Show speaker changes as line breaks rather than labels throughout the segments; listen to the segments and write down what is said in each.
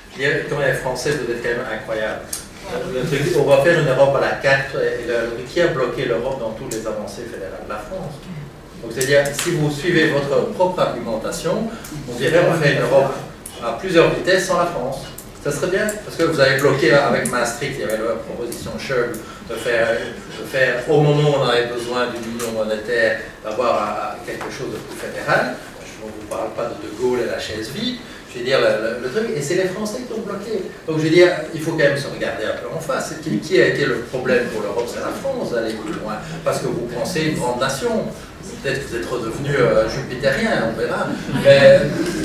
Quand les Français, vous êtes quand même incroyables. On va faire une Europe à la carte, et qui a bloqué l'Europe dans toutes les avancées fédérales? La France. Donc c'est-à-dire, si vous suivez votre propre argumentation, on dirait on fait une Europe à plusieurs vitesses sans la France. Ça serait bien, parce que vous avez bloqué avec Maastricht, il y avait la proposition Schöll de faire, au moment où on avait besoin d'une union monétaire, d'avoir quelque chose de plus fédéral. Je ne vous parle pas de Gaulle et la chaise vide. Je veux dire, le truc, et c'est les Français qui ont bloqué. Donc je veux dire, il faut quand même se regarder un peu en face. Qui a été le problème pour l'Europe? C'est la France d'aller plus loin, parce que vous pensez une grande nation. Peut-être que vous êtes redevenu jupitérien, on verra. Mais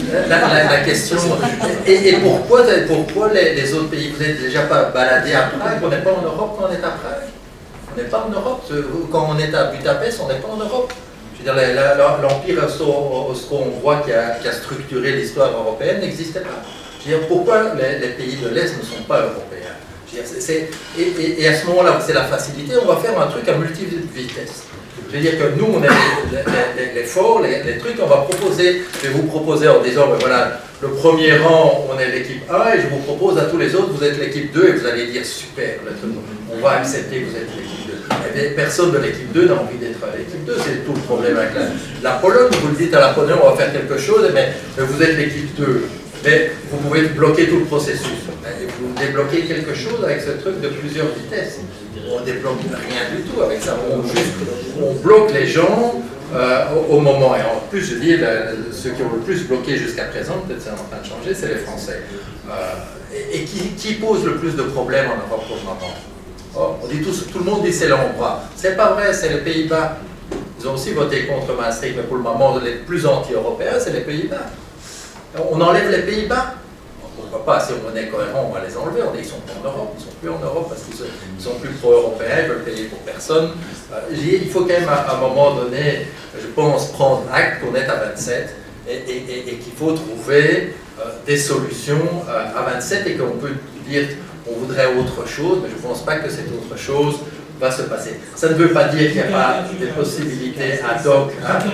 la question... Et pourquoi les autres pays? Vous n'êtes déjà pas baladé à Prague? On n'est pas en Europe quand on est à Prague? On n'est pas en Europe. Quand on est à Budapest, on n'est pas en Europe. Je veux dire, l'empire austro-hongrois qui a structuré l'histoire européenne n'existait pas. Je veux dire, pourquoi les pays de l'Est ne sont pas européens? Je veux dire, et à ce moment-là, c'est la facilité, on va faire un truc à multiples vitesses. Je veux dire que nous, on est les forts, les trucs, on va proposer, je vais vous proposer en disant, ben voilà, le premier rang, on est l'équipe 1, et je vous propose à tous les autres, vous êtes l'équipe 2, et vous allez dire, super, on va accepter que vous êtes l'équipe 2. Et personne de l'équipe 2 n'a envie d'être à l'équipe 2, c'est tout le problème avec la Pologne. Vous le dites à la Pologne, on va faire quelque chose, mais vous êtes l'équipe 2. Mais vous pouvez bloquer tout le processus. Vous débloquez quelque chose avec ce truc de plusieurs vitesses. On ne débloque rien du tout avec ça. On bloque les gens au moment. Et en plus, je dis, ceux qui ont le plus bloqué jusqu'à présent, peut-être c'est en train de changer, c'est les Français. Et qui pose le plus de problèmes en Europe pour le moment? Oh, on dit tout le monde dit c'est l'Hongrie. C'est pas vrai, c'est les Pays-Bas. Ils ont aussi voté contre Maastricht, mais pour le moment, les plus anti-européens, c'est les Pays-Bas. On enlève les Pays-Bas. Pourquoi pas? Si on est cohérent, on va les enlever. On dit qu'ils sont pas en Europe, ils sont plus en Europe parce qu'ils sont plus pro-européens, ils veulent payer pour personne. Il faut quand même à un moment donné, je pense, prendre acte qu'on est à 27 et qu'il faut trouver des solutions à 27 et qu'on peut dire on voudrait autre chose, mais je ne pense pas que cette autre chose va se passer. Ça ne veut pas dire qu'il n'y a pas des possibilités ad hoc.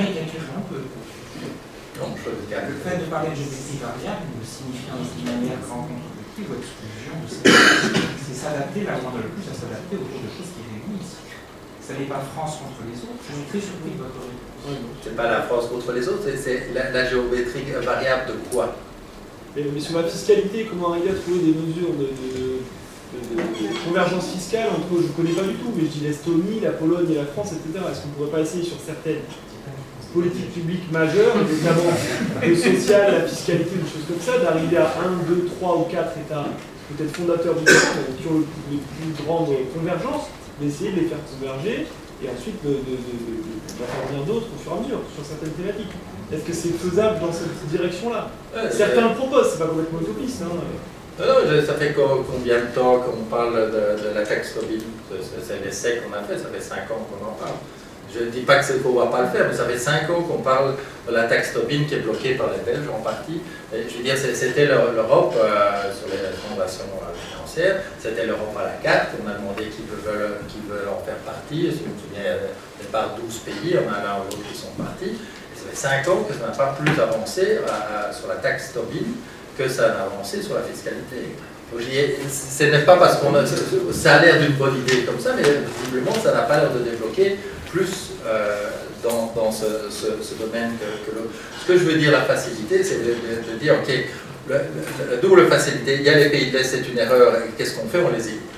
Le fait de parler de géométrie variable ne signifie d'une manière rencontre objective ou exclusion, c'est s'adapter, la demande le plus à s'adapter autour de choses qui réunissent. Ça n'est pas France contre les autres, je suis très surpris de votre réponse.
C'est pas la France contre les autres, c'est la géométrie variable de quoi?
Mais sur la fiscalité, comment arriver à trouver des mesures de convergence fiscale entre, je ne connais pas du tout, mais je dis l'Estonie, la Pologne et la France, etc. Est-ce qu'on ne pourrait pas essayer sur certaines politiques publiques majeures, notamment le social, la fiscalité, des choses comme ça, d'arriver à 1, 2, 3 ou 4 États peut-être fondateurs du monde qui ont une plus grande convergence, d'essayer de les faire converger et ensuite d'en faire venir d'autres au fur et à mesure sur certaines thématiques. Est-ce que c'est faisable dans cette direction-là? Certains le proposent, c'est pas complètement utopiste. Hein.
Non, ça fait combien de temps qu'on parle de la taxe Tobin? C'est l'essai qu'on a fait, ça fait 5 ans qu'on en parle. Je ne dis pas qu'on ne va pas le faire, mais ça fait 5 ans qu'on parle de la taxe Tobin qui est bloquée par les Belges en partie. Et je veux dire, c'était l'Europe sur les fondations financières, c'était l'Europe à la carte, on a demandé qui veulent en faire partie. Si je me souviens, il y a par 12 pays, on a l'un ou l'autre qui sont partis. Et ça fait 5 ans que ça n'a pas plus avancé sur la taxe Tobin que ça n'a avancé sur la fiscalité. Ce n'est pas parce qu'on a... Ça a l'air d'une bonne idée comme ça, mais visiblement, ça n'a pas l'air de débloquer plus dans ce domaine que l'autre. Ce que je veux dire, la facilité, c'est de dire, ok, la double facilité, il y a les pays de l'Est, c'est une erreur, qu'est-ce qu'on fait? On les élit.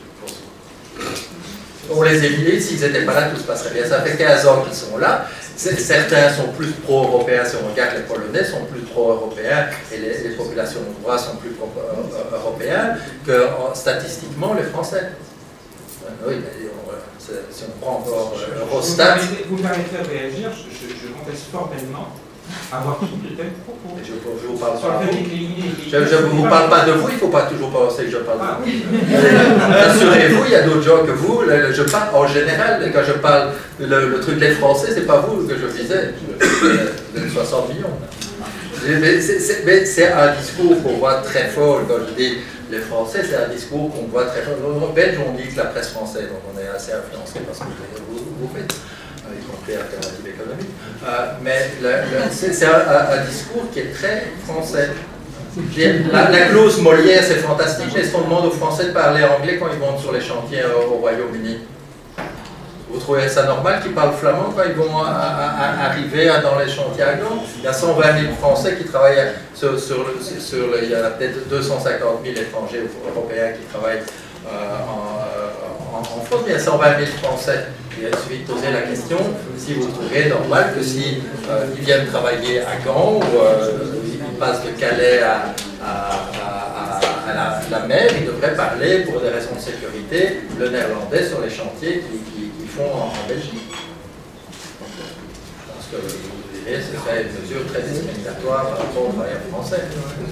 On les élit, s'ils n'étaient pas là, tout se passerait bien. Ça fait 15 ans qu'ils sont là. Certains sont plus pro-européens, si on regarde les Polonais sont plus pro-européens et les populations hongroises sont plus pro-européens que statistiquement les Français. Oui, mais si on prend encore Eurostat...
Vous me permettez de réagir, je conteste formellement avoir tout le thème propos.
Je vous parle pas de vous. Je ne vous parle pas de vous, il ne faut pas toujours penser que je parle de vous. Rassurez-vous, il y a d'autres gens que vous. Je parle en général, quand je parle le truc des Français, c'est pas vous que je visais. Vous êtes 60 millions. Mais c'est un discours qu'on voit très fort. Quand je dis les Français, c'est un discours qu'on voit très fort. En Belge, on dit que la presse française, donc on est assez influencé par ce que vous faites, y compris Alternative économique. Mais c'est un discours qui est très français. La clause Molière, c'est fantastique, mais est-ce qu'on demande aux Français de parler anglais quand ils vont sur les chantiers au Royaume-Uni? Vous trouvez ça normal qu'ils parlent flamand quand ils vont arriver dans les chantiers à Gand? Il y a 120 000 Français qui travaillent il y a peut-être 250 000 étrangers européens qui travaillent en France, mais il y a 120 000 Français. Il suffit de poser la question si vous trouvez normal que si ils viennent travailler à Gand ou ils passent de Calais à la mer, ils devraient parler pour des raisons de sécurité le néerlandais sur les chantiers qu'ils font en Belgique. Je pense que vous direz que ce serait une mesure très discriminatoire par rapport aux travailleurs français.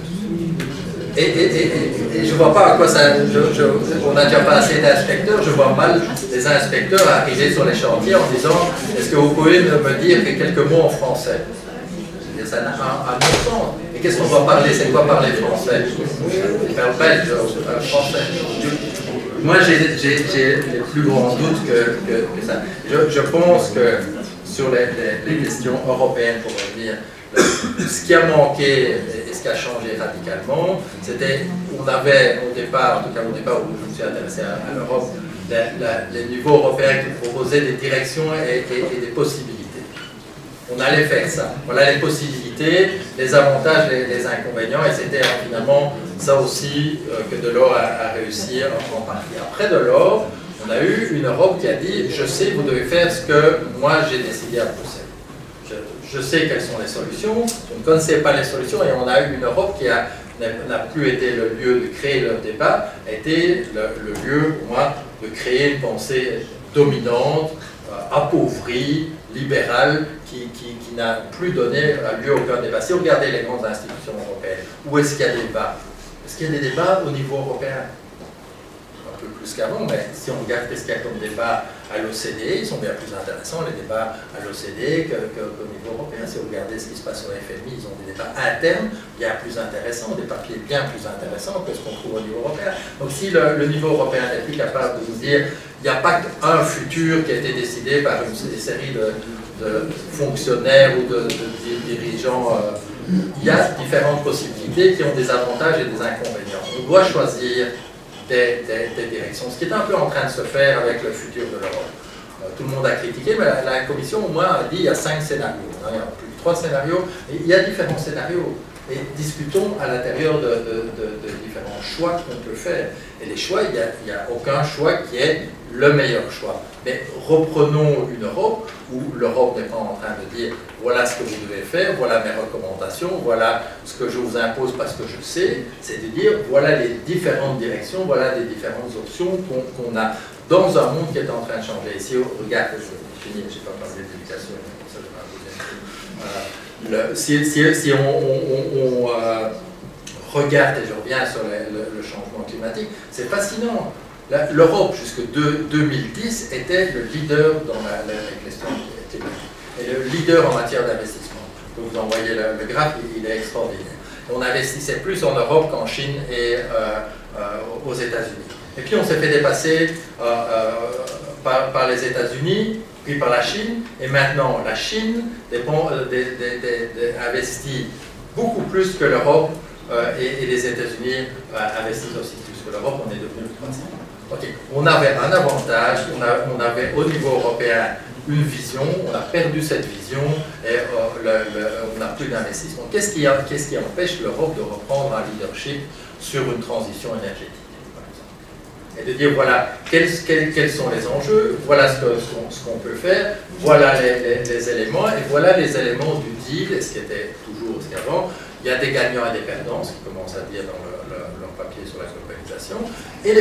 Et je ne vois pas à quoi ça. On n'a déjà pas assez d'inspecteurs, je vois mal les inspecteurs arriver sur les chantiers en disant est-ce que vous pouvez me dire quelques mots en français? Ça n'a un non-sens. Et qu'est-ce qu'on doit parler? C'est quoi parler français? Belge, français. Moi, j'ai les plus grands doutes que ça. Je pense que sur les questions européennes, pour revenir, ce qui a manqué et ce qui a changé radicalement, c'était, on avait au départ, en tout cas au départ où je me suis intéressé à l'Europe, les niveaux européens qui proposaient des directions et des possibilités. On allait faire ça. Voilà les possibilités, les avantages, les inconvénients, et c'était finalement ça aussi que Delors a réussi en partie. Après Delors, on a eu une Europe qui a dit « Je sais, vous devez faire ce que moi j'ai décidé à Bruxelles. Je sais quelles sont les solutions, je ne connaissais pas les solutions, et on a eu une Europe qui n'a plus été le lieu de créer le débat, a été le lieu, pour moi, de créer une pensée dominante, appauvrie, libérale, qui n'a plus donné lieu à aucun débat. Si vous regardez les grandes institutions européennes, où est-ce qu'il y a des débats? Est-ce qu'il y a des débats au niveau européen? Un peu plus qu'avant, mais si on regarde ce qu'il y a comme débat à l'OCDE, ils sont bien plus intéressants, les débats à l'OCDE qu'au niveau européen. Si vous regardez ce qui se passe au FMI, ils ont des débats internes bien plus intéressants, des papiers bien plus intéressants que ce qu'on trouve au niveau européen. Donc si le niveau européen n'est plus capable de nous dire il n'y a pas qu'un futur qui a été décidé par une série de fonctionnaires ou de dirigeants, il y a différentes possibilités qui ont des avantages et des inconvénients. On doit choisir des directions, ce qui est un peu en train de se faire avec le futur de l'Europe. Tout le monde a critiqué, mais la Commission au moins a dit il y a 5 scénarios, il y a plus de 3 scénarios, et il y a différents scénarios. Et discutons à l'intérieur de différents choix qu'on peut faire. Et les choix, il n'y a aucun choix qui est le meilleur choix. Mais reprenons une Europe où l'Europe n'est pas en train de dire voilà ce que vous devez faire, voilà mes recommandations, voilà ce que je vous impose parce que je sais. C'est de dire voilà les différentes directions, voilà les différentes options qu'on a dans un monde qui est en train de changer. Ici, regarde, je finis, je n'ai pas parlé d'éducation, comme ça je vais un deuxième truc. Si on regarde, et je reviens sur le changement climatique, c'est fascinant. L'Europe, jusqu'en 2010, était le leader dans les questions climatiques et le leader en matière d'investissement. Vous envoyez le graphe, il est extraordinaire. On investissait plus en Europe qu'en Chine et aux États-Unis. Et puis on s'est fait dépasser par les États-Unis, puis par la Chine, et maintenant la Chine investit beaucoup plus que l'Europe et les États-Unis investissent aussi plus que l'Europe. On est devenu le troisième. Okay. On avait un avantage, on avait au niveau européen une vision, on a perdu cette vision et on n'a plus d'investissement. Qu'est-ce qui empêche l'Europe de reprendre un leadership sur une transition énergétique, par exemple? Et de dire voilà, quels sont les enjeux, voilà ce qu'on peut faire, voilà les éléments, et voilà les éléments du deal, et ce qui était toujours ce qu'avant. Il y a des gagnants et des perdants, ce qu'ils commencent à dire dans leur papier sur la globalisation. Et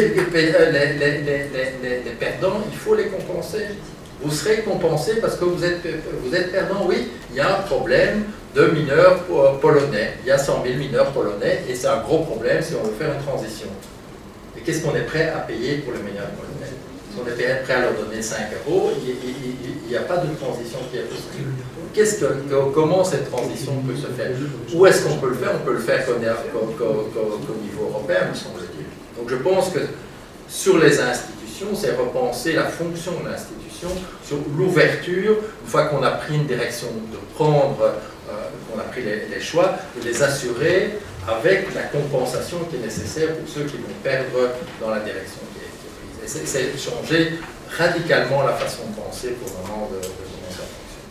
les perdants, il faut les compenser. Vous serez compensés parce que vous êtes perdant. Oui, il y a un problème de mineurs polonais. Il y a 100 000 mineurs polonais et c'est un gros problème si on veut faire une transition. Et qu'est-ce qu'on est prêt à payer pour les mineurs polonais? Si on est prêt à leur donner 5 €, il n'y a pas de transition qui est possible. Comment cette transition peut se faire? Où est-ce qu'on peut le faire? On peut le faire qu'au niveau européen, me semble-t-il. Donc je pense que sur les institutions, c'est repenser la fonction de l'institution, sur l'ouverture, une fois qu'on a pris une direction, de prendre, qu'on a pris les choix, de les assurer avec la compensation qui est nécessaire pour ceux qui vont perdre dans la direction qui est prise. Et c'est changer radicalement la façon de penser pour le moment de comment ça fonctionne.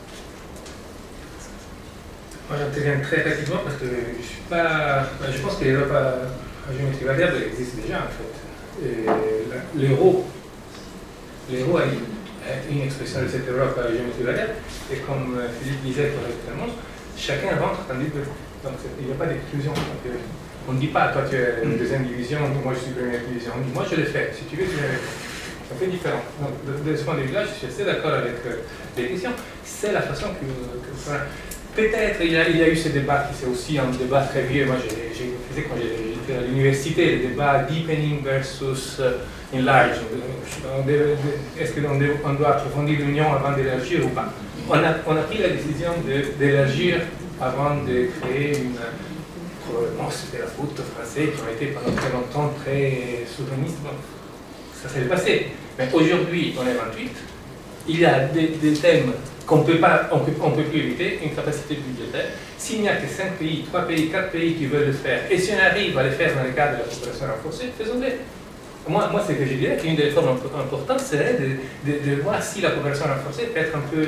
Moi j'interviens très rapidement parce que je pense que l'Europe à géométrie variable existe déjà en fait. L'euro a une expression de cette Europe à géométrie variable et comme Philippe disait correctement, chacun rentre dans les deux. Donc il n'y a pas d'exclusion. On ne dit pas toi tu es deuxième division, moi je suis première division. On dit moi je le fais, si tu veux tu le fais. C'est un peu différent. Donc de ce point de vue-là, je suis assez d'accord avec les questions. C'est la façon que peut-être il y a eu ce débat qui c'est aussi un débat très vieux. Moi j'ai fait quand j'étais à l'université, le débat deepening versus enlarging. Est-ce qu'on doit approfondir l'union avant d'élargir ou pas? On a pris la décision d'élargir avant de créer une... Probablement c'était la faute aux Français qui ont été pendant très longtemps très souverainistes. Ça s'est passé. Mais aujourd'hui, on est 28. Il y a des thèmes qu'on ne peut plus éviter, une capacité budgétaire. S'il n'y a que 5 pays, 3 pays, 4 pays qui veulent le faire, et si on arrive à le faire dans le cadre de la coopération renforcée, faisons-le. Moi, ce que je dirais qu'une des réformes importantes serait de voir si la coopération renforcée peut être un peu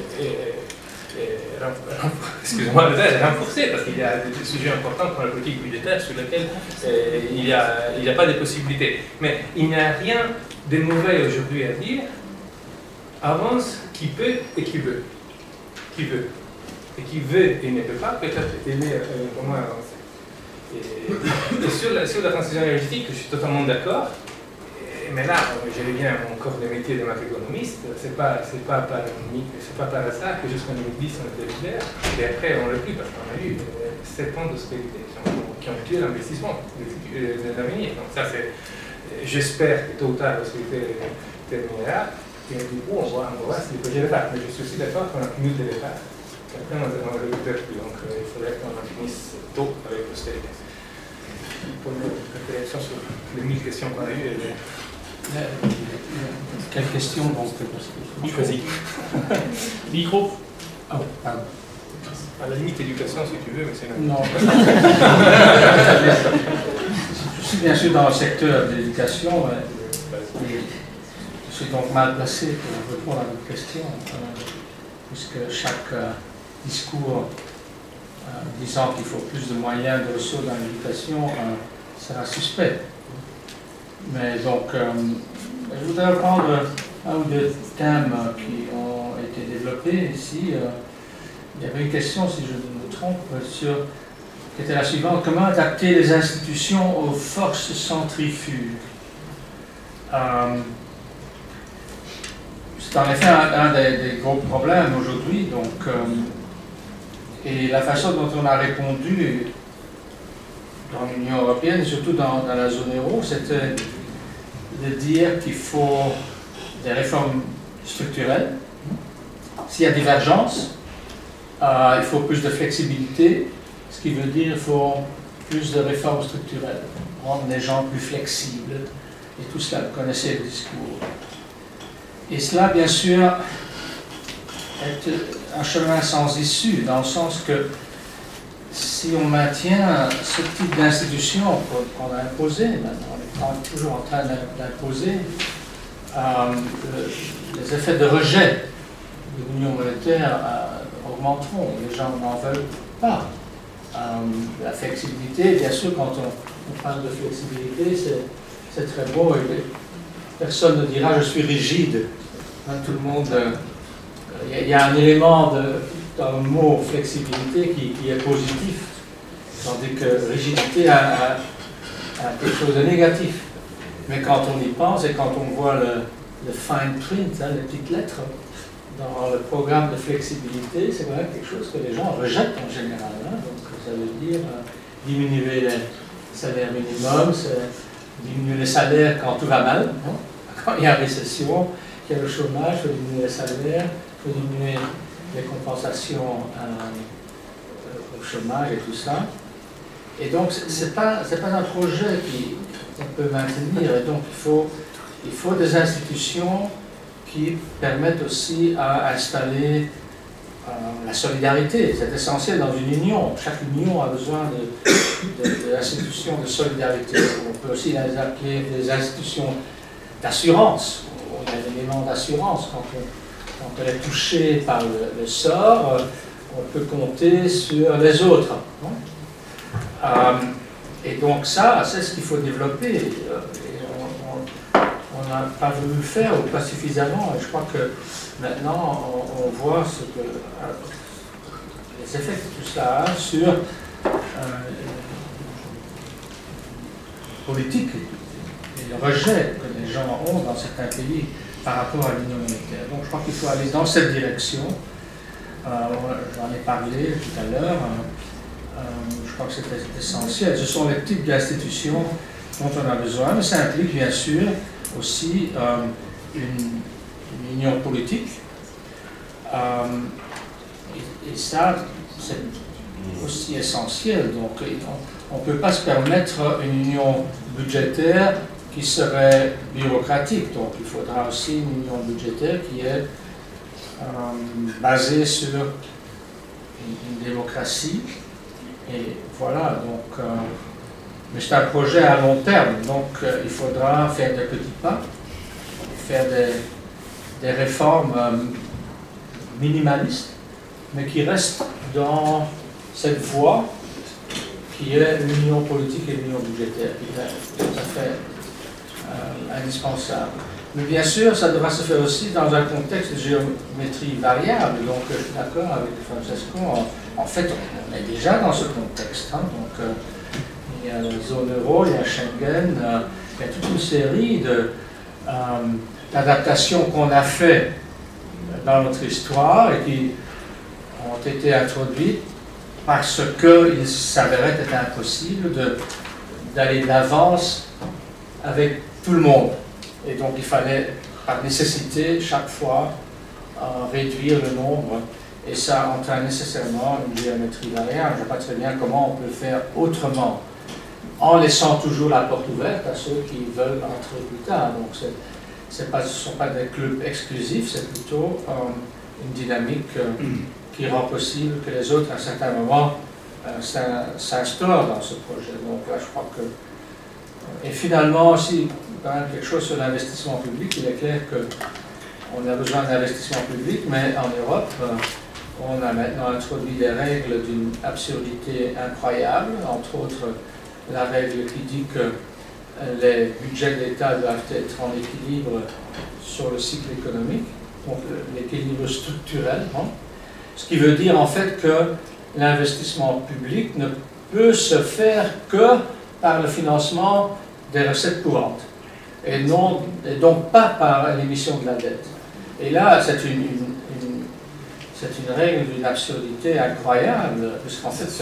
renforcée, parce qu'il y a des sujets importants comme la politique budgétaire sur lesquels il n'y a pas de possibilités. Mais il n'y a rien de mauvais aujourd'hui à dire. Avance qui peut et qui veut. Qui veut. Et qui veut et ne peut pas, peut-être aider au moins avancer. Et sur la transition énergétique, je suis totalement d'accord. Mais là, je reviens à mon corps de métier de macroéconomiste. C'est pas par hasard que jusqu'en 2010 on était leader. Et après on l'a plus parce qu'on a eu 7 ans d'austérité qui ont tué l'investissement de l'avenir. Donc ça c'est. J'espère que tôt ou tard l'austérité terminera. Et du coup on va voir si les projets le faire. Mais je suis aussi d'accord qu'on a cumulé des départs. Après on ne le récupère plus. Donc il faudrait qu'on en finisse tôt avec l'austérité. Pour une réflexion sur les 1000 questions qu'on a eues.
Quelle question donc?
Choisis.
Micro. Oh, pardon.
À la limite, éducation si tu veux, mais c'est
non. Je suis bien sûr dans le secteur de l'éducation. Je suis donc mal placé pour répondre à votre question, puisque chaque discours disant qu'il faut plus de moyens, de ressources dans l'éducation sera suspect. Mais donc, je voudrais reprendre un ou deux thèmes qui ont été développés ici. Il y avait une question, si je ne me trompe, qui était la suivante: comment adapter les institutions aux forces centrifuges? C'est en effet un des gros problèmes aujourd'hui. Et la façon dont on a répondu dans l'Union européenne, surtout dans la zone euro, c'était de dire qu'il faut des réformes structurelles. S'il y a divergence, il faut plus de flexibilité, ce qui veut dire qu'il faut plus de réformes structurelles, rendre les gens plus flexibles, et tout cela, vous connaissez le discours. Et cela, bien sûr, est un chemin sans issue, dans le sens que si on maintient ce type d'institution qu'on a imposé, maintenant on est toujours en train d'imposer, les effets de rejet de l'union monétaire augmenteront, les gens n'en veulent pas. La flexibilité, bien sûr, quand on parle de flexibilité, c'est très beau, et personne ne dira je suis rigide. Tout le monde, il y a un élément dans le mot flexibilité qui est positif, tandis que rigidité a quelque chose de négatif. Mais quand on y pense et quand on voit le fine print, les petites lettres, dans le programme de flexibilité, c'est vraiment quelque chose que les gens rejettent en général. Donc ça veut dire diminuer les salaires minimums, diminuer les salaires quand tout va mal, quand il y a récession, qu'il y a le chômage, il faut diminuer les salaires, il faut diminuer les compensations au chômage et tout ça. Et donc, ce n'est pas un projet qu'on peut maintenir. Et donc, il faut des institutions qui permettent aussi à installer la solidarité. C'est essentiel dans une union. Chaque union a besoin des institutions de solidarité. On peut aussi les appeler des institutions d'assurance. On a un élément d'assurance quand on est touché par le sort, on peut compter sur les autres. Et donc ça, c'est ce qu'il faut développer. Et on n'a pas voulu le faire ou pas suffisamment. Et je crois que maintenant, on voit ce que, les effets que tout cela a sur la politique et le rejet que les gens ont dans certains pays par rapport à l'Union monétaire. Donc je crois qu'il faut aller dans cette direction. J'en ai parlé tout à l'heure. Je crois que c'est essentiel. Ce sont les types d'institutions dont on a besoin, mais ça implique bien sûr aussi une union politique. Et ça, c'est aussi essentiel. Donc, on ne peut pas se permettre une union budgétaire qui serait bureaucratique. Donc, il faudra aussi une union budgétaire qui est basée sur une démocratie. Et voilà, donc, mais c'est un projet à long terme, donc il faudra faire des petits pas, faire des réformes minimalistes, mais qui restent dans cette voie qui est l'union politique et l'union budgétaire, qui est tout à fait indispensable. Mais bien sûr, ça devra se faire aussi dans un contexte de géométrie variable, donc je suis d'accord avec Francesco, en fait on est déjà dans ce contexte, donc il y a la zone euro, il y a Schengen, il y a toute une série d'adaptations qu'on a fait dans notre histoire et qui ont été introduites parce qu'il s'avérait être impossible d'aller de l'avance avec tout le monde. Et donc il fallait par nécessité chaque fois réduire le nombre et ça entraîne nécessairement une géométrie variable. Je ne sais pas très bien comment on peut faire autrement en laissant toujours la porte ouverte à ceux qui veulent entrer plus tard. Donc ce ne sont pas des clubs exclusifs, c'est plutôt une dynamique qui rend possible que les autres à un certain moment s'instaurent dans ce projet. Donc là je crois que... Et finalement aussi, quand même quelque chose sur l'investissement public, il est clair qu'on a besoin d'investissement public, mais en Europe, on a maintenant introduit des règles d'une absurdité incroyable, entre autres la règle qui dit que les budgets de l'État doivent être en équilibre sur le cycle économique, donc l'équilibre structurel, ce qui veut dire en fait que l'investissement public ne peut se faire que par le financement des recettes courantes, et donc pas par l'émission de la dette. Et là, c'est une règle d'une absurdité incroyable, parce qu'en fait,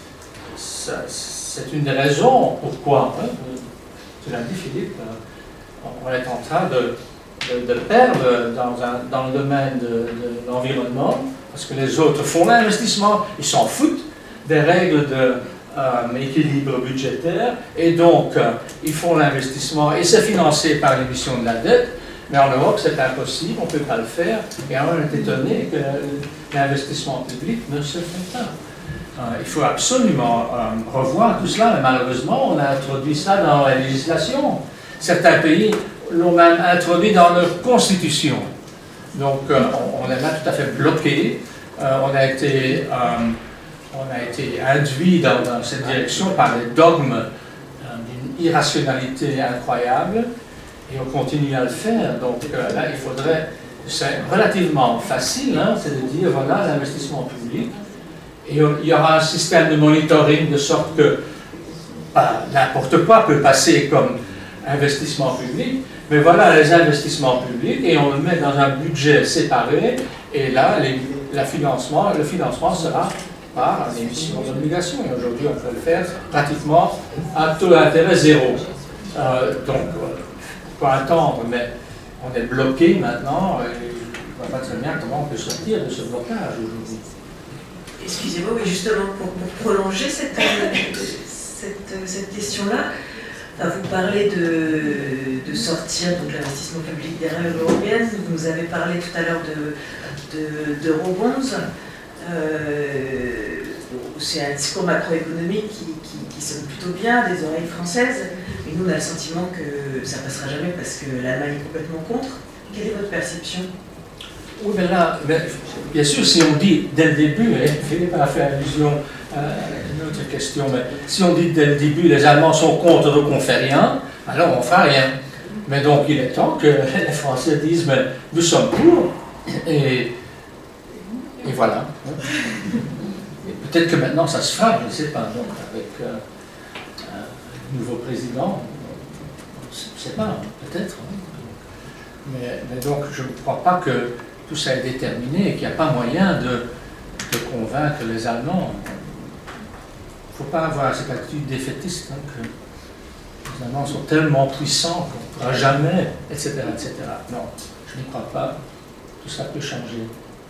c'est une des raisons pourquoi, tu l'as dit Philippe, on est en train de perdre dans le domaine de l'environnement, parce que les autres font l'investissement, ils s'en foutent des règles équilibre budgétaire, et donc ils font l'investissement et c'est financé par l'émission de la dette, mais en Europe c'est impossible, on ne peut pas le faire, et on est étonné que l'investissement public ne se fait pas. Il faut absolument revoir tout cela, mais malheureusement on a introduit ça dans la législation. Certains pays l'ont même introduit dans leur constitution. Donc on est là tout à fait bloqué, on a été induit dans cette direction par les dogmes d'une irrationalité incroyable, et on continue à le faire. Donc là, il faudrait, c'est relativement facile, c'est de dire, voilà, l'investissement public, et il y aura un système de monitoring de sorte que n'importe quoi peut passer comme investissement public, mais voilà les investissements publics, et on le met dans un budget séparé, et là, le financement sera par l'émission d'obligations. Et aujourd'hui, on peut le faire pratiquement à taux d'intérêt zéro. Donc, il faut attendre, mais on est bloqué maintenant, et je ne vois pas très bien comment on peut sortir de ce blocage aujourd'hui.
Excusez-moi, mais justement, pour prolonger cette question-là, vous parlez de sortir donc l'investissement public des règles européennes. Vous avez parlé tout à l'heure d'eurobonds. c'est un discours macroéconomique qui sonne plutôt bien, des oreilles françaises, mais nous on a le sentiment que ça passera jamais parce que l'Allemagne est complètement contre. Quelle est votre perception?
Oui, mais là, bien sûr, si on dit dès le début, Philippe a fait allusion à une autre question, mais si on dit dès le début les Allemands sont contre, donc on ne fait rien, alors on ne fera rien. Mais donc il est temps que les Français disent, mais nous sommes pour, et voilà. Peut-être que maintenant ça se fera, je ne sais pas, donc avec un nouveau président, je ne sais pas, peut-être. Mais donc je ne crois pas que tout ça est déterminé et qu'il n'y a pas moyen de convaincre les Allemands. Il ne faut pas avoir cette attitude défaitiste, hein, que les Allemands sont tellement puissants qu'on ne pourra jamais, etc., etc. Non, je ne crois pas. Tout ça peut changer.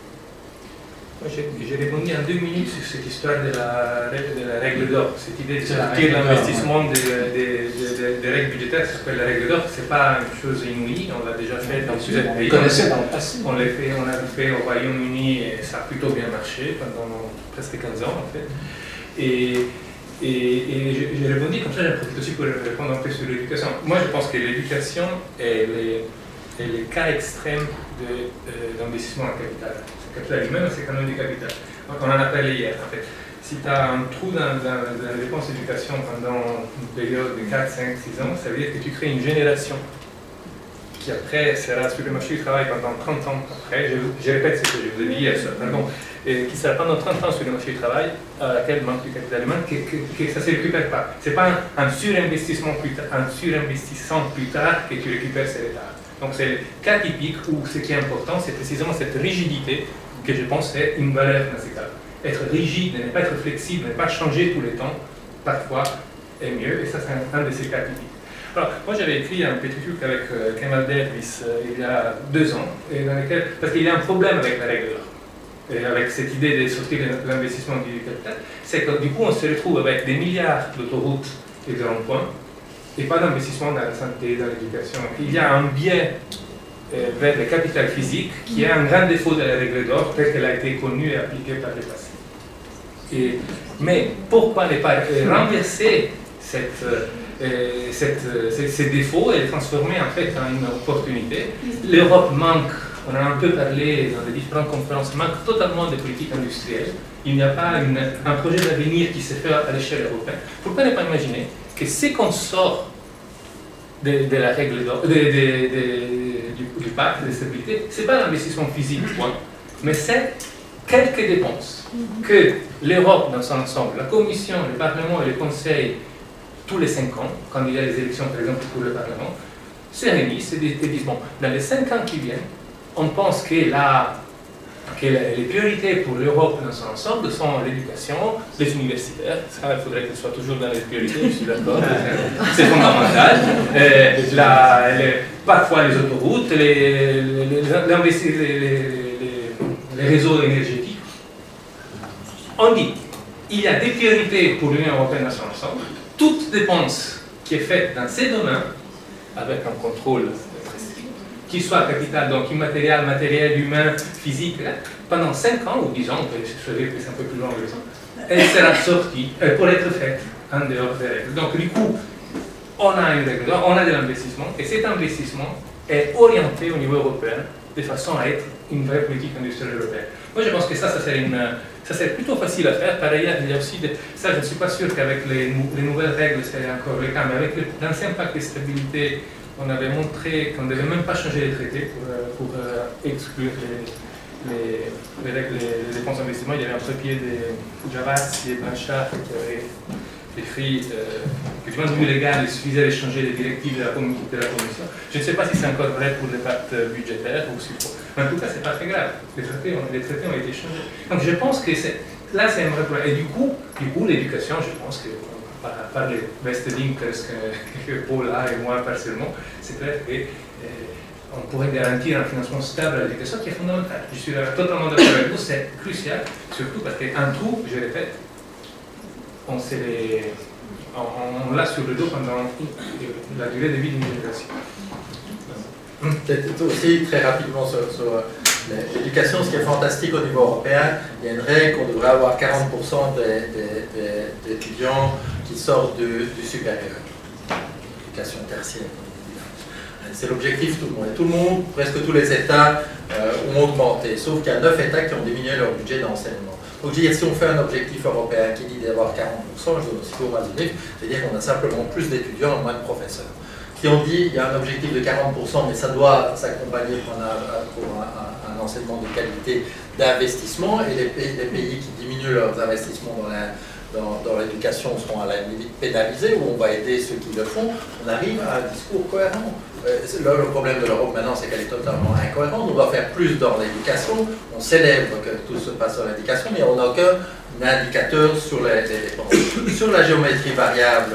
J'ai répondu en 2 minutes sur cette histoire de la règle d'or, cette idée de sortir l'investissement des règles budgétaires, ça s'appelle la règle d'or, c'est pas une chose inouïe, on l'a déjà fait dans plusieurs pays. On l'a fait au Royaume-Uni et ça a plutôt bien marché pendant presque 15 ans en fait. Et j'ai répondu comme ça, j'en profite aussi pour répondre un peu sur l'éducation. Moi je pense que l'éducation est le cas extrême d'investissement en capital. Capital humain, c'est quand même du capital. On en a parlé hier, en fait. Si tu as un trou dans la dépense d'éducation pendant une période de 4, 5, 6 ans, ça veut dire que tu crées une génération qui après sera sur le marché du travail pendant 30 ans après, je répète ce que je vous ai dit hier, pardon, et qui sera pendant 30 ans sur le marché du travail, à laquelle manque du capital humain, que ça ne se récupère pas. Ce n'est pas un surinvestissement en surinvestissant plus tard que tu récupères ces retards. Donc c'est le cas typique où ce qui est important, c'est précisément cette rigidité que je pense est une valeur dans ces cas. Être rigide, ne pas être flexible, ne pas changer tous les temps, parfois est mieux, et ça c'est un de ces cas typiques. Alors, moi j'avais écrit un petit truc avec Kemal Dervis il y a 2 ans, et dans lequel, parce qu'il y a un problème avec la règle d'or, et avec cette idée de sortir de l'investissement du capital, c'est que du coup on se retrouve avec des milliards d'autoroutes et de ronds-points, et pas d'investissement dans la santé, dans l'éducation. Il y a un biais vers le capital physique qui est un grand défaut de la règle d'or, telle qu'elle a été connue et appliquée par le passé. Mais pourquoi ne pas renverser ces défauts et les transformer en fait en une opportunité? L'Europe manque, on en a un peu parlé dans les différentes conférences, manque totalement de politique industrielle. Il n'y a pas un projet d'avenir qui se fait à l'échelle européenne. Pourquoi ne pas imaginer que c'est qu'on sort de la règle d'or, du pacte de stabilité, ce n'est pas l'investissement physique, mais c'est quelques dépenses que l'Europe dans son ensemble, la Commission, le Parlement et le Conseil, tous les 5 ans, quand il y a les élections par exemple pour le Parlement, se réunissent et disent, bon, dans les 5 ans qui viennent, on pense que les priorités pour l'Europe dans son ensemble sont l'éducation, les universitaires, ça il faudrait qu'elles soient toujours dans les priorités, je suis d'accord, c'est fondamental, parfois les autoroutes, les réseaux énergétiques. On dit, il y a des priorités pour l'Union européenne dans son ensemble, toute dépense qui est faite dans ces domaines, avec un contrôle qu'il soit capital, donc immatériel, matériel, humain, physique, pendant 5 ans ou 10 ans, on peut choisir que c'est un peu plus long que ça, elle sera sortie pour être faite en dehors des règles. Donc du coup, on a une règle d'or, on a de l'investissement, et cet investissement est orienté au niveau européen de façon à être une vraie politique industrielle européenne. Moi je pense que ça serait plutôt facile à faire. Par ailleurs, il y a aussi, ça je ne suis pas sûr qu'avec les nouvelles règles c'est encore le cas, mais avec l'ancien pacte de stabilité, on avait montré qu'on ne devait même pas changer les traités pour exclure les dépenses d'investissement. Il y avait un papier de Javas et Blanchard qui avait écrit que du point de vue légal, il suffisait de changer les directives de la Commission. Je ne sais pas si c'est encore vrai pour les pactes budgétaires ou si mais en tout cas, ce n'est pas très grave. Les traités ont été changés. Donc je pense que là, c'est un vrai problème. Et du coup l'éducation, je pense que par les best thinkers que Paul a et moi personnellement, c'est clair qu'on pourrait garantir un financement stable à l'éducation qui est fondamental. Je suis totalement d'accord avec vous, c'est crucial, surtout parce qu'un trou, je répète, on l'a sur le dos pendant la durée de vie d'une génération.
Peut-être aussi très rapidement sur L'éducation, ce qui est fantastique au niveau européen, il y a une règle qu'on devrait avoir 40% d'étudiants qui sortent du supérieur, l'éducation tertiaire. C'est l'objectif de tout le monde. Et tout le monde, presque tous les États ont augmenté, sauf qu'il y a 9 États qui ont diminué leur budget d'enseignement. Donc je veux dire, si on fait un objectif européen qui dit d'avoir 40%, je donne aussi au Mazunif, c'est-à-dire qu'on a simplement plus d'étudiants et moins de professeurs. Si on dit qu'il y a un objectif de 40%, mais ça doit s'accompagner pour un enseignement de qualité d'investissement, et les pays qui diminuent leurs investissements dans l'éducation seront à la limite pénalisés, ou on va aider ceux qui le font, on arrive à un discours cohérent. Le problème de l'Europe maintenant, c'est qu'elle est totalement incohérente. On doit faire plus dans l'éducation, on célèbre que tout se passe dans l'éducation, mais on n'a aucun indicateur sur les dépenses. Sur la géométrie variable,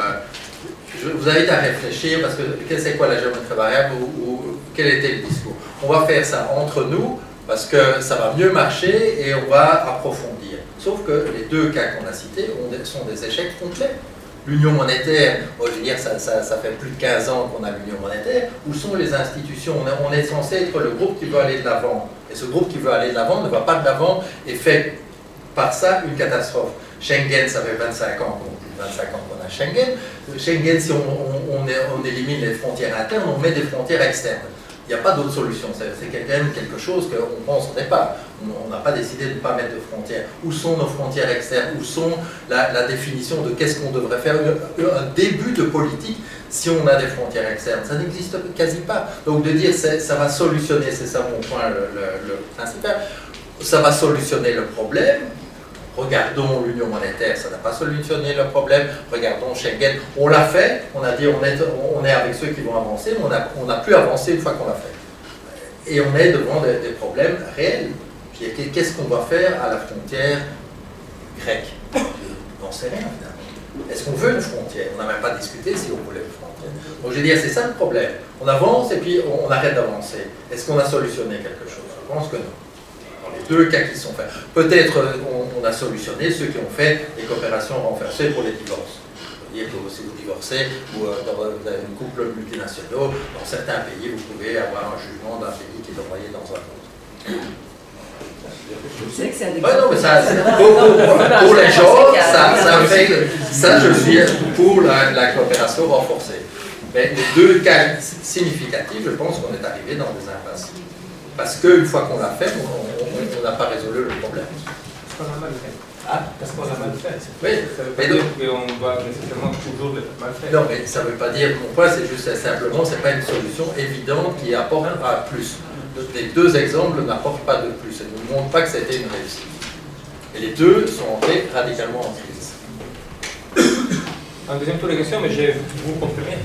je vous invite à réfléchir, parce que c'est quoi la géométrie variable, ou quel était le discours? On va faire ça entre nous, parce que ça va mieux marcher, et on va approfondir. Sauf que les deux cas qu'on a cités sont des échecs complets. L'union monétaire, je veux dire, ça fait plus de 15 ans qu'on a l'union monétaire. Où sont les institutions? On est censé être le groupe qui veut aller de l'avant. Et ce groupe qui veut aller de l'avant ne va pas de l'avant et fait par ça une catastrophe. Schengen, ça fait 25 ans qu'on a Schengen. Schengen, si on élimine les frontières internes, on met des frontières externes. Il n'y a pas d'autre solution. C'est quand même quelque chose qu'on pense au départ. On n'a pas décidé de ne pas mettre de frontières. Où sont nos frontières externes? Où sont la définition de qu'est-ce qu'on devrait faire? Un début de politique si on a des frontières externes. Ça n'existe quasi pas. Donc de dire ça va solutionner, c'est ça mon point le principal, ça va solutionner le problème. Regardons l'union monétaire, ça n'a pas solutionné le problème. Regardons Schengen, on l'a fait, on a dit on est avec ceux qui vont avancer, mais on n'a plus avancé une fois qu'on l'a fait. Et on est devant des problèmes réels. Qu'est-ce qu'on va faire à la frontière grecque? On n'en sait rien finalement. Est-ce qu'on veut une frontière? On n'a même pas discuté si on voulait une frontière. Donc je veux dire, c'est ça le problème. On avance et puis on arrête d'avancer. Est-ce qu'on a solutionné quelque chose? Je pense que non. Les deux cas qui sont faits. Peut-être on a solutionné ceux qui ont fait des coopérations renforcées pour les divorces. C'est-à-dire que si vous divorcez ou dans un couple multinational, dans certains pays, vous pouvez avoir un jugement d'un pays qui est envoyé dans un autre.
C'est que c'est un
non, mais ça, pour les gens, ça je suis pour la coopération renforcée. Mais les deux cas significatifs, je pense qu'on est arrivé dans des impasses. Parce qu'une fois qu'on l'a fait, on n'a pas résolu le problème.
Parce qu'on a mal fait.
Ah?
Parce qu'on a mal fait.
Oui.
Ça veut pas dire qu'on doit nécessairement toujours le mal faire.
Non, mais ça ne veut pas dire, mon point, c'est juste simplement, ce n'est pas une solution évidente qui apporte pas plus. Les deux exemples n'apportent pas de plus. Ça ne nous montre pas que c'était une réussite. Et les deux sont entrés radicalement en crise.
Un deuxième tour de questions, mais je vais vous confirmer.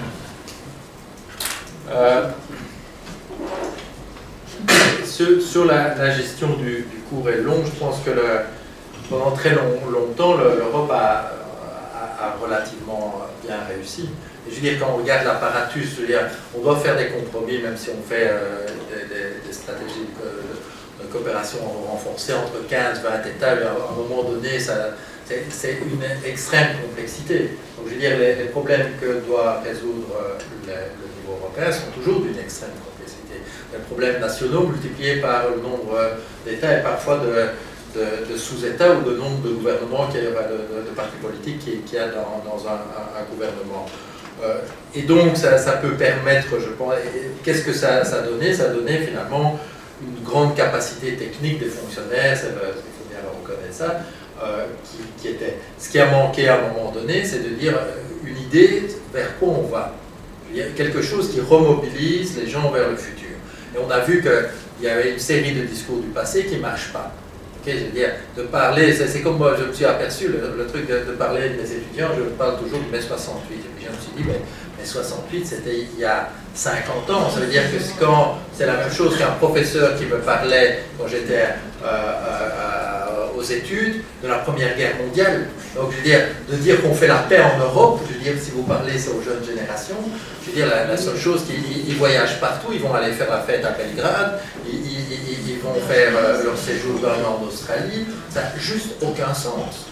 Sur la gestion du court et long, je pense que pendant très longtemps, l'Europe a relativement bien réussi. Et je veux dire, quand on regarde l'apparatus, je veux dire, on doit faire des compromis, même si on fait des stratégies de coopération renforcée entre 15-20 États. À un moment donné, c'est une extrême complexité. Donc je veux dire, les problèmes que doit résoudre le niveau européen sont toujours d'une extrême complexité. Les problèmes nationaux multipliés par le nombre d'États et parfois de sous-États ou de nombre de gouvernements, de partis politiques qu'il y a dans un gouvernement. Et donc ça peut permettre, je pense, qu'est-ce que ça a donné? Ça a donné finalement une grande capacité technique des fonctionnaires, il faut bien le reconnaître ça, qui était. Ce qui a manqué à un moment donné, c'est de dire une idée vers quoi on va. Il y a quelque chose qui remobilise les gens vers le futur. Et on a vu qu'il y avait une série de discours du passé qui ne marchent pas. Okay, je veux dire, de parler, c'est comme moi, je me suis aperçu, le truc de parler de mes étudiants, je parle toujours de mai 68. Et puis je me suis dit, mais mai 68, c'était il y a 50 ans. Ça veut dire que c'est la même chose qu'un professeur qui me parlait quand j'étais aux études de la Première Guerre mondiale. Donc je veux dire, de dire qu'on fait la paix en Europe, je veux dire, si vous parlez aux jeunes générations, je veux dire, la seule chose, ils voyagent partout, ils vont aller faire la fête à Belgrade, ils vont faire leur séjour en Australie, ça n'a juste aucun sens.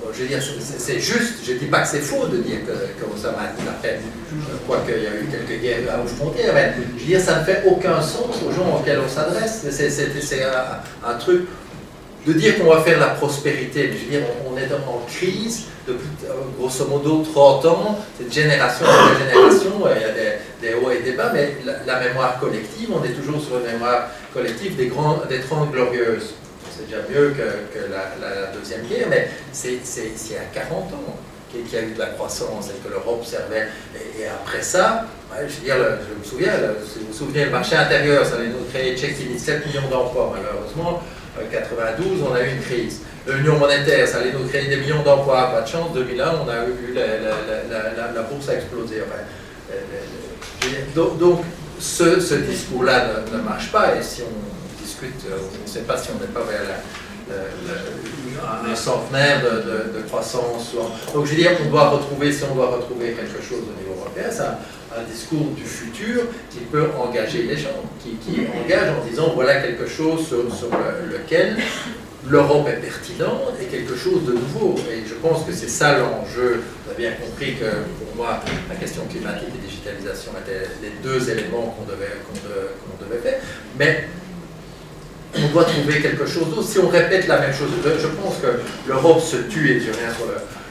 je veux dire, c'est juste, je ne dis pas que c'est faux de dire que Osama a dit la peine, quoique il y a eu quelques guerres aux frontières, mais je veux dire, ça ne fait aucun sens aux gens auxquels on s'adresse. C'est un truc de dire qu'on va faire la prospérité. Mais je veux dire, on est en crise depuis grosso modo 30 ans, cette génération après génération, il y a des hauts et des bas, mais la mémoire collective, on est toujours sur une mémoire collective des 30 glorieuses. C'est déjà mieux que la Deuxième Guerre, mais c'est il y a 40 ans qu'il y a eu de la croissance et que l'Europe servait. Et après ça, je veux dire, je me souviens, si vous vous souvenez, le marché intérieur, ça allait nous créer 7 millions d'emplois. Malheureusement, en 92, on a eu une crise. L'union monétaire, ça allait nous créer des millions d'emplois. Pas de chance, 2001, on a eu la bourse a explosé. Enfin, donc, ce discours-là ne marche pas. Et si on discute, on ne sait pas si on n'est pas vers un centenaire de croissance. Donc, je veux dire qu'on doit retrouver, si on doit retrouver quelque chose au niveau européen, c'est un discours du futur qui peut engager les gens, qui engage en disant voilà quelque chose sur lequel l'Europe est pertinente et quelque chose de nouveau. Et je pense que c'est ça l'enjeu. Vous avez bien compris que pour moi, la question climatique et digitalisation étaient les deux éléments qu'on devait faire. Mais on doit trouver quelque chose d'autre. Si on répète la même chose, je pense que l'Europe se tue, et je reviens sur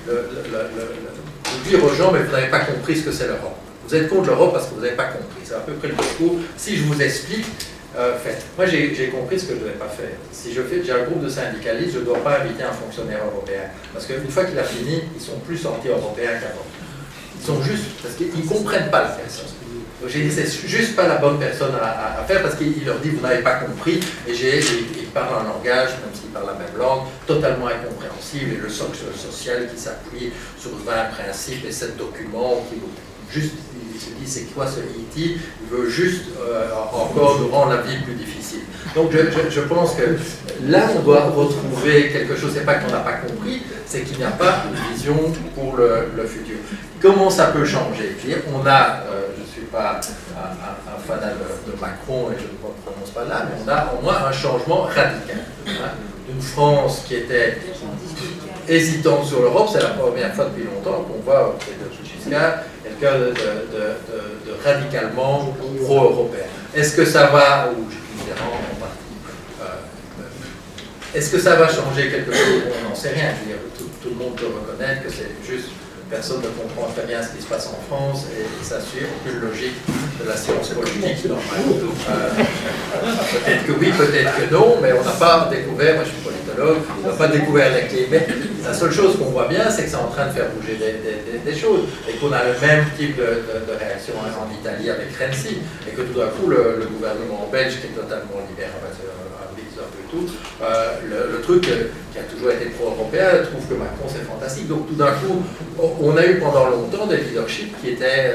vous dire aux gens, mais vous n'avez pas compris ce que c'est l'Europe. Vous êtes contre l'Europe parce que vous n'avez pas compris. C'est à peu près le discours. Si je vous explique, faites. Moi, j'ai compris ce que je ne devais pas faire. Si j'ai un groupe de syndicalistes, je ne dois pas inviter un fonctionnaire européen. Parce qu'une fois qu'il a fini, ils sont plus anti-européens qu'avant. Ils sont juste, parce qu'ils ne comprennent pas la personne. Donc j'ai dit, c'est juste pas la bonne personne à faire parce qu'il leur dit, vous n'avez pas compris. Et il parle un langage, même s'il parle la même langue, totalement incompréhensible. Et le socle social qui s'appuie sur 20 principes et 7 documents qui juste, il se dit, c'est quoi ce E.T. Il veut juste encore nous rendre la vie plus difficile. Donc je pense que là, on doit retrouver quelque chose. C'est pas qu'on n'a pas compris, c'est qu'il n'y a pas une vision pour le futur. Comment ça peut changer? On a, je ne suis pas un fanat de Macron et je ne me prononce pas là, mais on a au moins un changement radical. D'une France qui était hésitante sur l'Europe, c'est la première fois depuis longtemps qu'on voit auprès de Giscard quelqu'un de radicalement pro-européen. Est-ce que ça va, ou Mitterrand en partie, est-ce que ça va changer quelque chose? On n'en sait rien. Je veux dire, tout le monde peut reconnaître que c'est juste, personne ne comprend très bien ce qui se passe en France et ça suit aucune logique de la science politique normale. Peut-être que oui, peut-être que non, mais on n'a pas découvert, moi je suis politologue, on n'a pas découvert les clés. Mais la seule chose qu'on voit bien, c'est que c'est en train de faire bouger des choses et qu'on a le même type de réaction en Italie avec Renzi et que tout d'un coup le gouvernement belge qui est totalement libéral, un peu tout, le truc qui a toujours été pro-européen trouve que Macron c'est fantastique. Donc tout d'un coup, on a eu pendant longtemps des leaderships qui étaient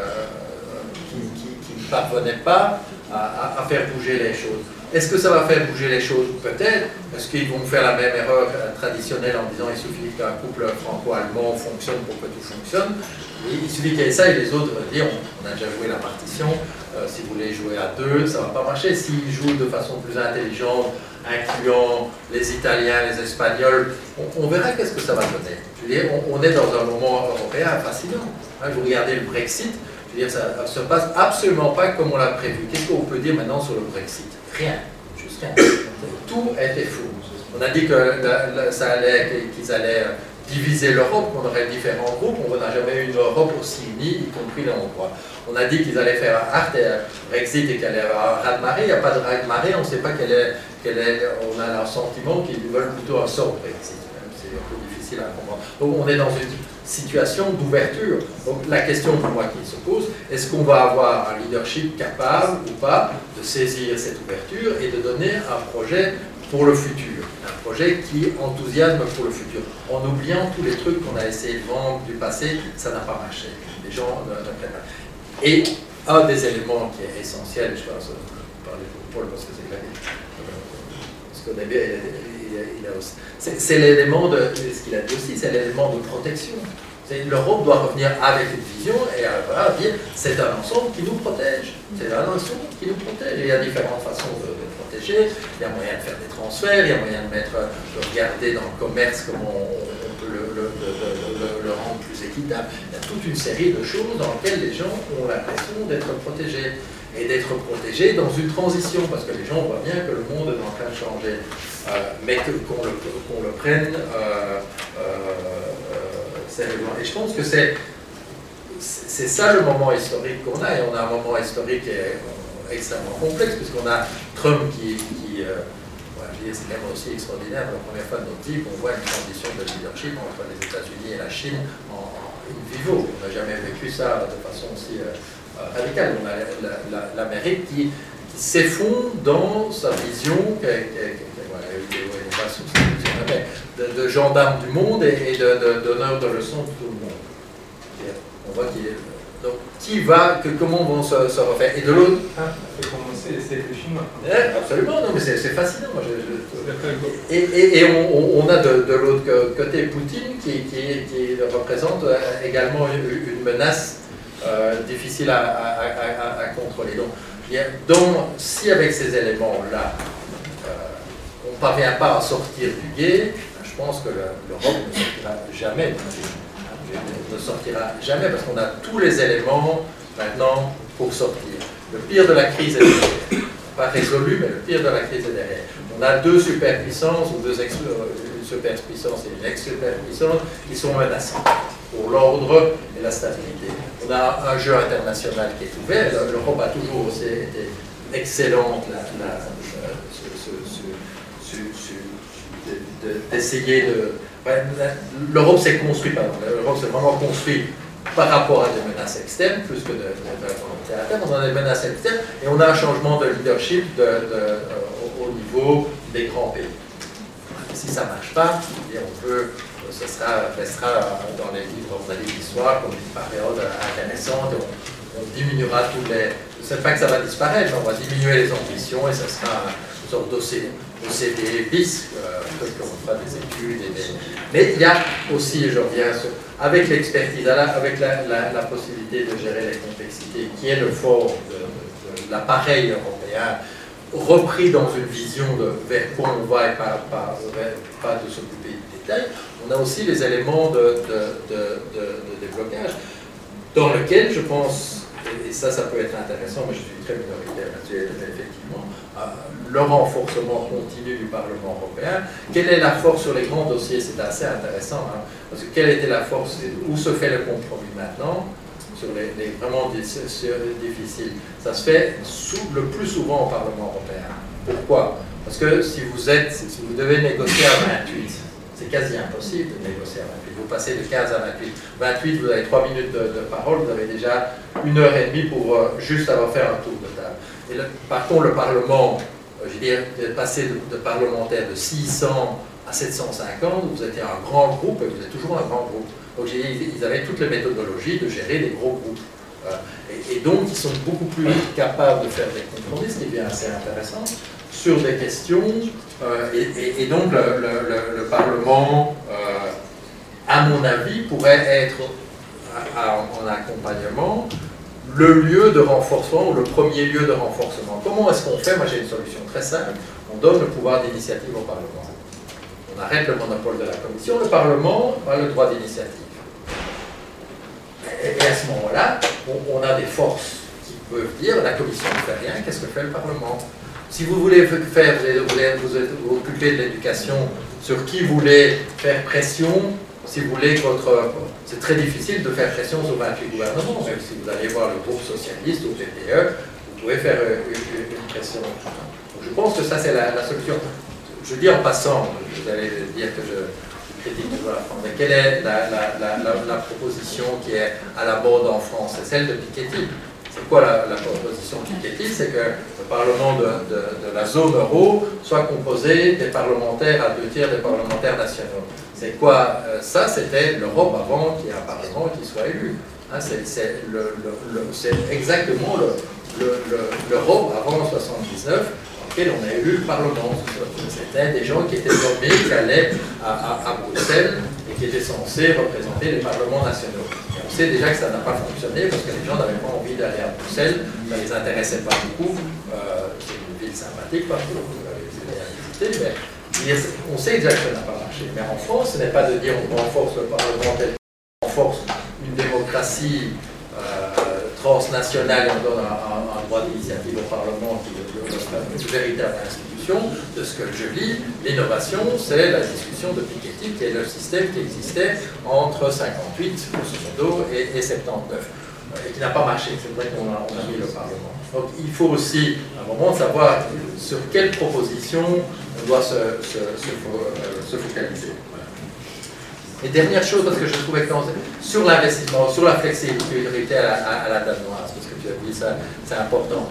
qui ne parvenaient pas à faire bouger les choses. Est-ce que ça va faire bouger les choses? Peut-être. Est-ce qu'ils vont faire la même erreur traditionnelle en disant il suffit qu'un couple franco-allemand fonctionne pour que tout fonctionne? Il suffit qu'il y ait ça et les autres dire on a déjà joué la partition, si vous voulez jouer à deux, ça ne va pas marcher. S'ils jouent de façon plus intelligente, incluant les Italiens, les Espagnols, on verra qu'est-ce que ça va donner. Je veux dire, on est dans un moment européen fascinant. Vous regardez le Brexit, je veux dire, ça ne se passe absolument pas comme on l'a prévu. Qu'est-ce qu'on peut dire maintenant sur le Brexit? Rien, juste rien. Tout était fou. On a dit que qu'ils allaient diviser l'Europe, qu'on aurait différents groupes. On n'a jamais eu une Europe aussi unie, y compris les Hongrois. On a dit qu'ils allaient faire un hard Brexit et qu'il allait y avoir un raz-de-marée. Il n'y a pas de raz-de-marée, on ne sait pas quel est. On a un sentiment qu'ils veulent plutôt un sort Brexit. C'est un peu difficile à comprendre. Donc on est dans une situation d'ouverture. Donc la question pour moi qui se pose, est-ce qu'on va avoir un leadership capable ou pas de saisir cette ouverture et de donner un projet pour le futur, un projet qui enthousiasme pour le futur, en oubliant tous les trucs qu'on a essayé de vendre du passé, ça n'a pas marché. Les gens ne prennent pas. Et un des éléments qui est essentiel, je pense, parler pour Paul parce que c'est clair, parce qu'au début, il a aussi. C'est l'élément de, ce qu'il a dit aussi, c'est l'élément de protection. L'Europe doit revenir avec une vision et voilà, dire c'est un ensemble qui nous protège. C'est un ensemble qui nous protège. Et il y a différentes façons de protéger. Il y a moyen de faire des transferts, il y a moyen de regarder dans le commerce comment on peut le équitable. Il y a toute une série de choses dans lesquelles les gens ont l'impression d'être protégés. Et d'être protégés dans une transition, parce que les gens voient bien que le monde est en train de changer. Mais qu'on le prenne sérieusement. Et je pense que c'est ça le moment historique qu'on a, et on a un moment historique qui est extrêmement complexe, puisqu'on a Trump qui c'est quand même aussi extraordinaire, pour la première fois de notre vie, qu'on voit une transition de leadership entre les États-Unis et la Chine en in vivo. On n'a jamais vécu ça de façon aussi radicale. On a l'Amérique qui s'effondre dans sa vision, de gendarme du monde et donneur de leçons de tout le monde. On voit qu'il est... Donc, comment vont se refaire? Et de l'autre...
Il faut commencer, c'est le chinois.
Absolument, non, mais c'est fascinant. Moi, et on a de l'autre côté Poutine qui représente également une menace difficile à contrôler. Donc, si avec ces éléments-là, on ne parvient pas à sortir du gué, je pense que l'Europe ne sortira jamais ne sortira jamais, parce qu'on a tous les éléments maintenant pour sortir. Le pire de la crise est derrière. Pas résolu, mais le pire de la crise est derrière. On a deux superpuissances, ou une superpuissance et une ex-superpuissance, qui sont menaçantes pour l'ordre et la stabilité. On a un jeu international qui est ouvert. L'Europe a toujours aussi été excellente d'essayer de... L'Europe s'est construite, l'Europe s'est vraiment construite par rapport à des menaces externes, plus que de la volonté interne. On a des menaces externes et on a un changement de leadership au niveau des grands pays. Si ça ne marche pas, ce restera dans les livres d'histoire comme une période intéressante. On diminuera tous les... C'est pas que ça va disparaître, mais on va diminuer les ambitions et ça sera une sorte d'OCDE bis, on fera des études. Mais il y a aussi, et je reviens avec l'expertise, avec la possibilité de gérer les complexités, qui est le fort de l'appareil européen, repris dans une vision vers quoi on va et pas de s'occuper du détail. On a aussi les éléments de déblocage dans lequel je pense, et ça peut être intéressant, mais je suis très minoritaire là-dessus, effectivement, le renforcement continu du Parlement européen. Quelle est la force sur les grands dossiers? C'est assez intéressant, hein, parce que quelle était la force, où se fait le compromis maintenant sur les vraiment difficiles? Ça se fait le plus souvent au Parlement européen. Pourquoi? Parce que si vous devez négocier à 28, c'est quasi impossible de négocier à 28. Vous passez de 15 à 28. 28, vous avez 3 minutes de parole, vous avez déjà 1h30 pour juste avoir fait un tour de table. Et par contre, le Parlement, je veux dire, passer de parlementaires de 600 à 750, vous étiez un grand groupe, et vous êtes toujours un grand groupe. Donc ils avaient toutes les méthodologies de gérer des gros groupes. Et donc, ils sont beaucoup plus capables de faire des compromis, ce qui devient assez intéressant, sur des questions. Et donc, le Parlement, à mon avis, pourrait être, en accompagnement, le lieu de renforcement, ou le premier lieu de renforcement. Comment est-ce qu'on fait? Moi, j'ai une solution très simple. On donne le pouvoir d'initiative au Parlement. On arrête le monopole de la Commission. Le Parlement a le droit d'initiative. Et à ce moment-là, on a des forces qui peuvent dire la Commission ne fait rien, qu'est-ce que fait le Parlement? Si vous voulez faire, vous occuper de l'éducation, sur qui vous voulez faire pression, si vous voulez c'est très difficile de faire pression sur 28 gouvernements, même si vous allez voir le groupe socialiste ou PPE, vous pouvez faire une pression. Donc je pense que ça c'est la solution. Je dis en passant, vous allez dire que je critique toujours la France, mais quelle est la proposition qui est à la mode en France? C'est celle de Piketty. C'est quoi la proposition de Piketty? C'est que le Parlement de la zone euro soit composé des parlementaires à 2/3 des parlementaires nationaux. C'est quoi ça? C'était l'Europe avant qu'il y ait un Parlement qui soit élu. Hein, c'est exactement l'Europe avant 1979 dans lequel on a élu le Parlement. C'était des gens qui étaient nommés, qui allaient à Bruxelles et qui étaient censés représenter les parlements nationaux. Et on sait déjà que ça n'a pas fonctionné parce que les gens n'avaient pas envie d'aller à Bruxelles, ça ne les intéressait pas beaucoup. C'est une ville sympathique partout, vous avez visité, mais on sait déjà que ça n'a pas marché. Mais en France, ce n'est pas de dire on renforce le Parlement tel qu'on renforce démocratie transnationale, et on donne un droit d'initiative au Parlement qui est une véritable institution, de ce que je lis, l'innovation, c'est la discussion de Piketty, qui est le système qui existait entre 58, grosso modo, et 79, et qui n'a pas marché. C'est vrai qu'on a mis le Parlement. Donc il faut aussi, à un moment, savoir sur quelle proposition on doit se focaliser. Et dernière chose, parce que je trouvais que sur l'investissement, sur la flexibilité à la danoise, parce que tu as dit ça, c'est important.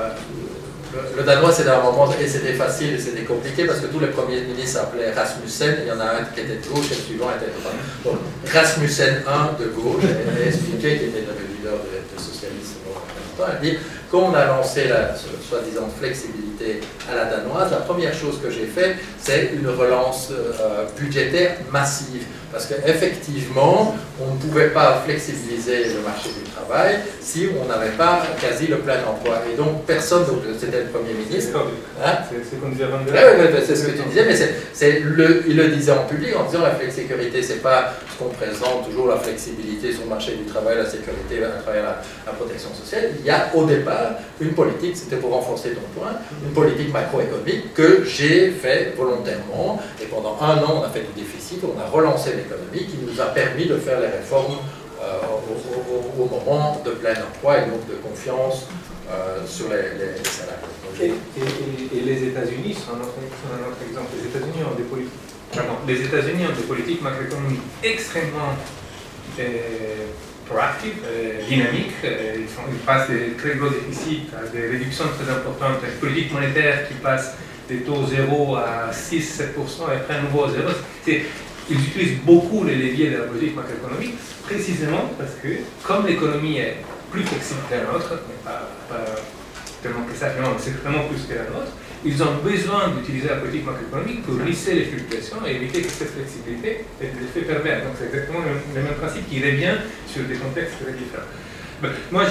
Le danois, c'est un moment, et c'était facile et c'était compliqué, parce que tous les premiers ministres s'appelaient Rasmussen, il y en a un qui était de gauche et le suivant était de droite. Donc Rasmussen 1 de gauche, et Spinke, qui était le leader des socialistes, elle dit qu'on a lancé la soi-disant flexibilité à la danoise, la première chose que j'ai fait, c'est une relance budgétaire massive. Parce qu'effectivement, on ne pouvait pas flexibiliser le marché du travail si on n'avait pas quasi le plein emploi. Et donc, personne, c'était le Premier ministre. Hein?
C'est qu'on disait
c'est ce que tu disais, mais il le disait en public en disant la flexisécurité, c'est pas ce qu'on présente toujours, la flexibilité sur le marché du travail, la sécurité à travers la protection sociale. Il y a au départ une politique, c'était pour renforcer ton point, une politique macroéconomique que j'ai fait volontairement. Et pendant un an, on a fait du déficit, on a relancé l'économie qui nous a permis de faire les réformes au moment de plein emploi et donc de confiance sur les salariés.
Et les États-Unis sont un autre exemple. Les États-Unis ont des politiques macroéconomiques extrêmement proactives, dynamiques. Ils passent des très gros déficits à des réductions très importantes. Une politique monétaire qui passe des taux 0 à 6-7% et après à nouveau à 0. Ils utilisent beaucoup les leviers de la politique macroéconomique, précisément parce que, comme l'économie est plus flexible que la nôtre, mais pas tellement que ça, mais c'est vraiment plus que la nôtre, ils ont besoin d'utiliser la politique macroéconomique pour lisser les fluctuations et éviter que cette flexibilité ait des effets pervers. Donc c'est exactement le même principe qui revient sur des contextes très différents. Ben, moi,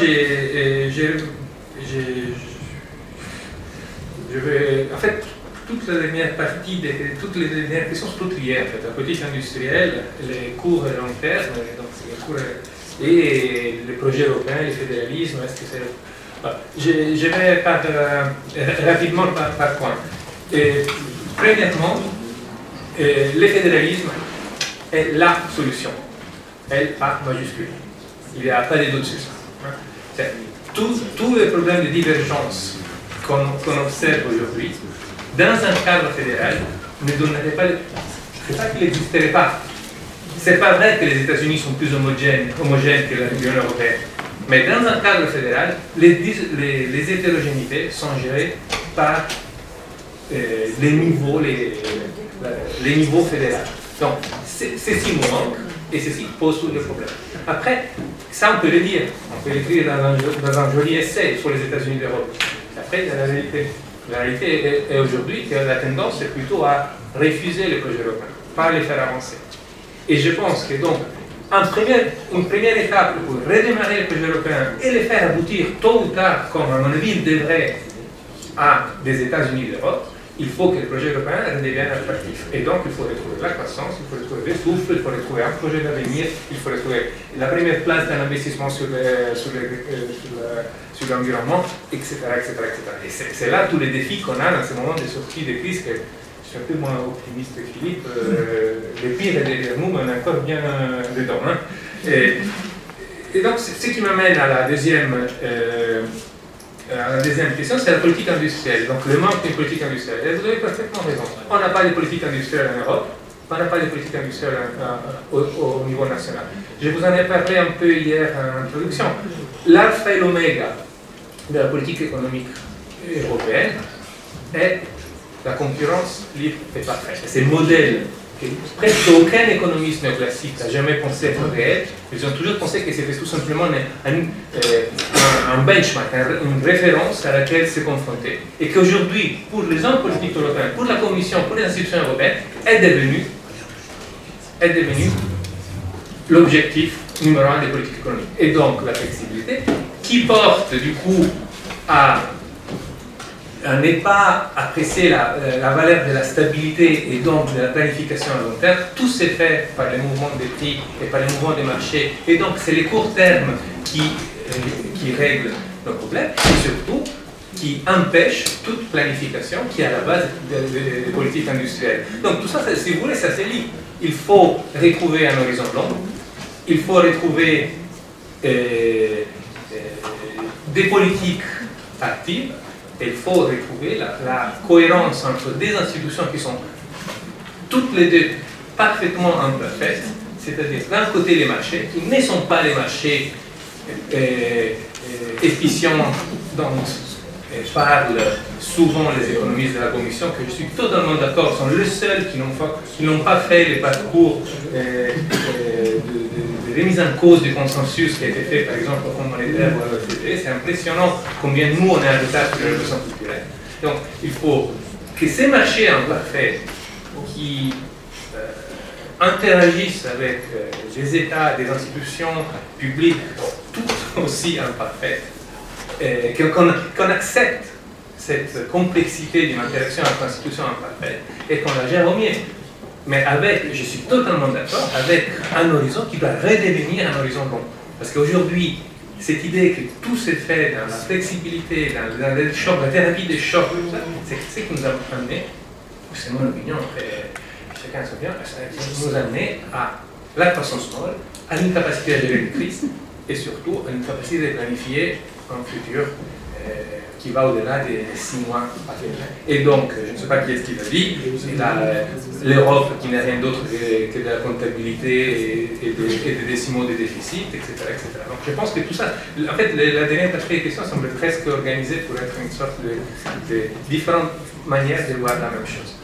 en fait, toute la dernière partie, toutes les dernières questions sont toutes liées. En fait. La politique industrielle, les cours long terme, donc les cours, et les projets européens, les fédéralismes, est-ce que c'est... Voilà. Je vais rapidement par point. Premièrement, le fédéralisme est la solution. L-A majuscule. Il n'y a pas d'autres solutions. Tous les problèmes de divergence qu'on observe aujourd'hui, dans un cadre fédéral, ne donnerait pas... C'est pas qu'il n'existerait pas. C'est pas vrai que les États-Unis sont plus homogènes que l'Union européenne. Mais dans un cadre fédéral, les hétérogénéités sont gérées par les niveaux fédéraux. Donc, ceci nous manque et ceci pose tous les problèmes. Après, ça on peut le dire. On peut l'écrire dans un joli essai sur les États-Unis d'Europe. Après, il y a la réalité. La réalité est aujourd'hui que la tendance est plutôt à refuser les projets européens, pas les faire avancer. Et je pense que donc, une première étape pour redémarrer les projets européens et les faire aboutir tôt ou tard, comme à mon avis il devrait, à des États-Unis d'Europe, il faut que les projets européens redeviennent attractifs. Et donc il faut retrouver de la croissance, il faut retrouver des souffles, il faut retrouver un projet d'avenir, il faut retrouver la première place d'un investissement sur l'environnement, etc., etc., etc. Et c'est là tous les défis qu'on a dans ce moment de sortie de crise. Je suis un peu moins optimiste que Philippe. Le pire est derrière nous, mais on est encore bien dedans. Hein. Et donc, ce qui m'amène à la deuxième question, c'est la politique industrielle. Donc, le manque d'une politique industrielle. Et vous avez parfaitement raison. On n'a pas de politique industrielle en Europe, on n'a pas de politique industrielle au niveau national. Je vous en ai parlé un peu hier en introduction. L'alpha et l'oméga de la politique économique européenne est la concurrence libre et parfaite. C'est le modèle que presque aucun économiste néoclassique n'a jamais pensé être réel. Ils ont toujours pensé que c'était tout simplement un benchmark, une référence à laquelle se confronter. Et qu'aujourd'hui, pour les hommes politiques européens, pour la Commission, pour les institutions européennes, est devenu l'objectif numéro un des politiques économiques. Et donc la flexibilité, qui porte du coup à n'est pas apprécié la valeur de la stabilité et donc de la planification à long terme, tout s'est fait par les mouvements des prix et par les mouvements des marchés. Et donc, c'est les courts termes qui règlent nos problèmes et surtout qui empêchent toute planification qui est à la base des politiques industrielles. Donc, tout ça, si vous voulez, ça se lie. Il faut retrouver un horizon long, il faut retrouver des politiques actives. Il faut retrouver la cohérence entre des institutions qui sont toutes les deux parfaitement imparfaites, c'est-à-dire d'un côté les marchés, qui ne sont pas les marchés efficients dont parlent souvent les économistes de la Commission, que je suis totalement d'accord, sont les seuls qui n'ont pas fait les parcours de remise en cause du consensus qui a été fait, par exemple, au Fonds monétaire ou à l'OCDE. C'est impressionnant combien nous, on est en retard sur la révolution culturelle. Donc, il faut que ces marchés imparfaits qui interagissent avec les États, des institutions publiques tout aussi imparfaites, qu'on accepte cette complexité d'une interaction entre institutions imparfaites et qu'on la gère au mieux. Mais je suis totalement d'accord, avec un horizon qui doit redevenir un horizon long. Parce qu'aujourd'hui, cette idée que tout s'est fait dans la flexibilité, dans les chocs, la thérapie des chocs, c'est ce qui nous a amené, c'est mon opinion, chacun se vient, nous a amené à la croissance molle, à une capacité à gérer les crises et surtout à une capacité de planifier un futur qui va au-delà des 6 mois. Et donc, je ne sais pas qui est-ce qui l'a dit, l'Europe qui n'est rien d'autre que de la comptabilité et des décimaux des déficits, etc., etc. Donc je pense que tout ça, en fait, la dernière partie des questions semble presque organisée pour être une sorte de différentes manières de voir la même chose.